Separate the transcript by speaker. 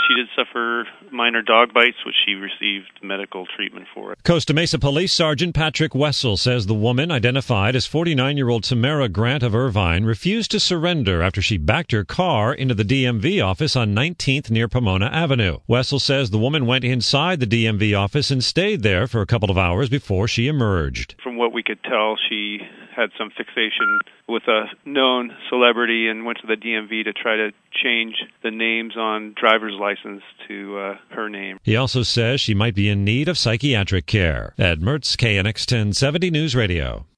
Speaker 1: She did suffer minor dog bites, which she received medical treatment for.
Speaker 2: Costa Mesa Police Sergeant Patrick Wessel says the woman, identified as 49-year-old Tamara Grant of Irvine, refused to surrender after she backed her car into the DMV office on 19th near Pomona Avenue. Wessel says the woman went inside the DMV office and stayed there for a couple of hours before she emerged.
Speaker 1: From what we could tell, she had some fixation with a known celebrity and went to the DMV to try to change the names on driver's license to her name.
Speaker 2: He also says she might be in need of psychiatric care. Ed Mertz, KNX 1070 News Radio.